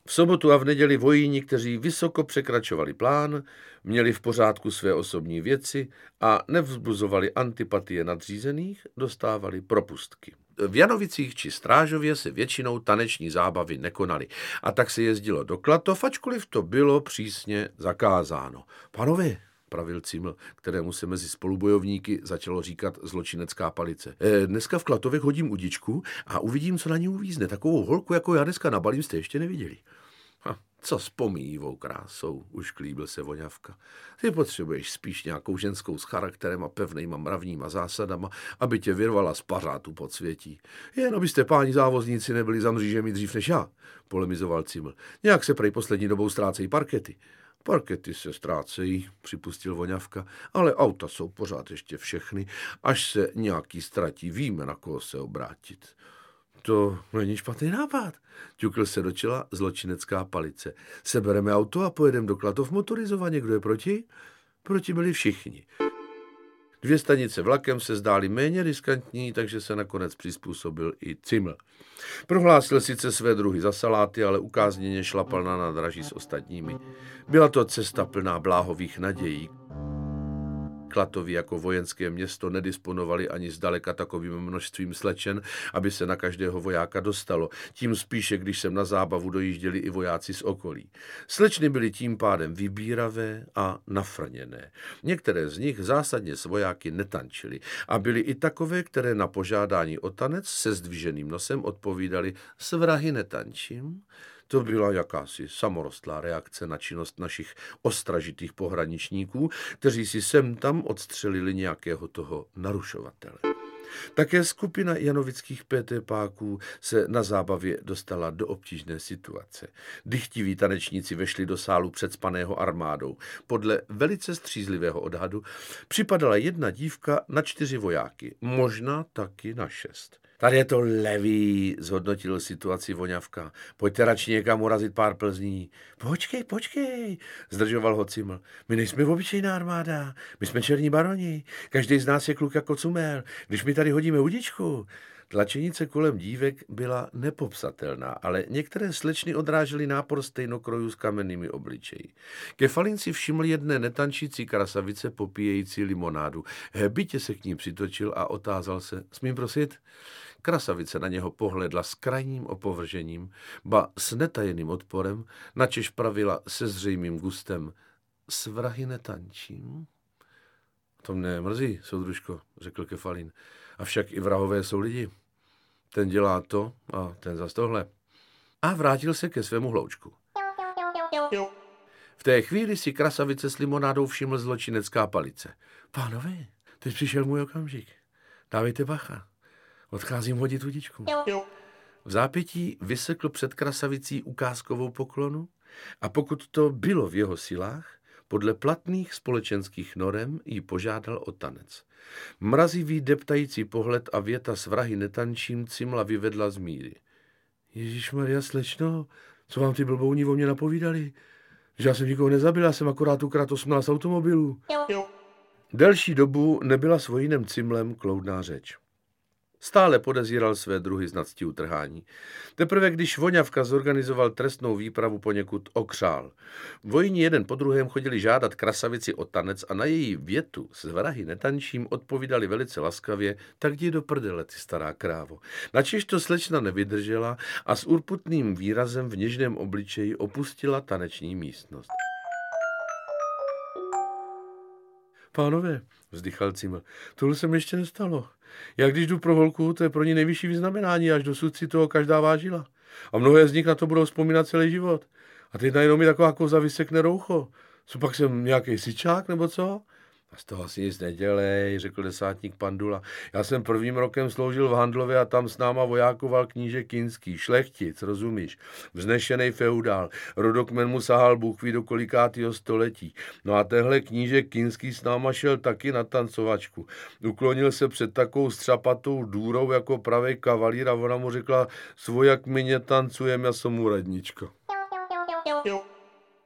V sobotu a v neděli vojíni, kteří vysoko překračovali plán, měli v pořádku své osobní věci a nevzbuzovali antipatie nadřízených, dostávali propustky. V Janovicích či Strážově se většinou taneční zábavy nekonaly a tak se jezdilo do Klatov, ačkoliv to bylo přísně zakázáno. Pánové, pravil Ciml, kterému se mezi spolubojovníky začalo říkat zločinecká palice. Dneska v Klatovech hodím udičku a uvidím, co na ní uvízne. Takovou holku, jako já dneska nabalím, jste ještě neviděli. Co s pomíjivou krásou, už klíbil se Voňavka. Ty potřebuješ spíš nějakou ženskou s charakterem a pevnejma mravníma zásadama, aby tě vyrvala z pařátu podsvětí. Jen abyste páni závozníci nebyli za mřížemi dřív než já, polemizoval Ciml. Nějak se prej poslední dobou ztrácejí parkety. Parkety se ztrácejí, připustil Voňavka, ale auta jsou pořád ještě všechny. Až se nějaký ztratí, víme, na koho se obrátit. To není špatný nápad, ťukl se do čela zločinecká palice. Sebereme auto a pojedeme do Klatov motorizovaně. Kdo je proti? Proti byli všichni. 2 stanice vlakem se zdály méně riskantní, takže se nakonec přizpůsobil i Ciml. Prohlásil sice své druhy za saláty, ale ukázněně šlapal na nádraží s ostatními. Byla to cesta plná bláhových nadějí. Klatovy jako vojenské město nedisponovali ani zdaleka takovým množstvím slečen, aby se na každého vojáka dostalo. Tím spíše, když sem na zábavu dojížděli i vojáci z okolí. Slečny byly tím pádem vybíravé a nafrněné. Některé z nich zásadně s vojáky netančily a byly i takové, které na požádání o tanec se zdviženým nosem odpovídali: s vrahy netančím. To byla jakási samorostlá reakce na činnost našich ostražitých pohraničníků, kteří si sem tam odstřelili nějakého toho narušovatele. Také skupina janovických pétépáků se na zábavě dostala do obtížné situace. Dychtiví tanečníci vešli do sálu předspaného armádou. Podle velice střízlivého odhadu připadala 1 dívka na 4 vojáky, možná taky na 6. Tady je to levý, zhodnotil situaci Voňavka. Pojďte radši někam urazit pár Plzní. Počkej, zdržoval ho Ciml. My nejsme obyčejná armáda, my jsme černí baroni. Každý z nás je kluk jako Cumel, když my tady hodíme udičku. Tlačenice kolem dívek byla nepopsatelná, ale některé slečny odrážely nápor stejnokrojů s kamennými obličeji. Kefalin si všiml jedné netančící krasavice popíjející limonádu. Bytě se k ní přitočil a otázal se: smím prosit? Krasavice na něho pohledla s krajním opovržením, ba s netajeným odporem, načež pravila se zřejmým gustem: s vrahy netančím. To mne mrzí, soudružko, řekl Kefalin. Avšak i vrahové jsou lidi. Ten dělá to a ten zas tohle. A vrátil se ke svému hloučku. V té chvíli si krasavice s limonádou všiml zločinecká palice. Pánové, teď přišel můj okamžik. Dávejte bacha. Odcházím hodit udičku. V zápětí vysekl před krasavicí ukázkovou poklonu a pokud to bylo v jeho silách, podle platných společenských norem jí požádal o tanec. Mrazivý deptající pohled a věta s vrahy netančím Cimla vyvedla z míry. Ježišmarja, slečno, co vám ty blbouni o mě napovídali? Že já jsem nikoho nezabil, já jsem akorát ukradl 18 automobilů. Delší dobu nebyla s vojinem Cimlem kloudná řeč. Stále podezíral své druhy z nadstí utrhání. Teprve když Voňavka zorganizoval trestnou výpravu, poněkud okřál. Vojni jeden po druhém chodili žádat krasavici o tanec a na její větu s vrahy netančím odpovídali velice laskavě: tak jdi do prdele, ty stará krávo. Načež to slečna nevydržela a s urputným výrazem v něžném obličeji opustila taneční místnost. Pánové, vzdychal Ciml, tohle se mi ještě nestalo. Já když jdu pro holku, to je pro ní nejvyšší vyznamenání, až dosud si toho každá vážila. A mnohé z nich na to budou vzpomínat celý život. A teď najednou mi taková koza vysekne roucho. Co pak jsem nějaký syčák, nebo co? A z toho si nic nedělej, řekl desátník Pandula. Já jsem 1. rokem sloužil v Handlově a tam s náma vojákoval kníže Kinský, šlechtic, rozumíš? Vznešenej feudál, rodokmen mu sahal Bůh ví do kolikátýho století. No a tenhle kníže Kinský s náma šel taky na tancovačku. Uklonil se před takovou střapatou důrou jako pravej kavalír a ona mu řekla: svojak my netancujeme, já jsem mu radnička.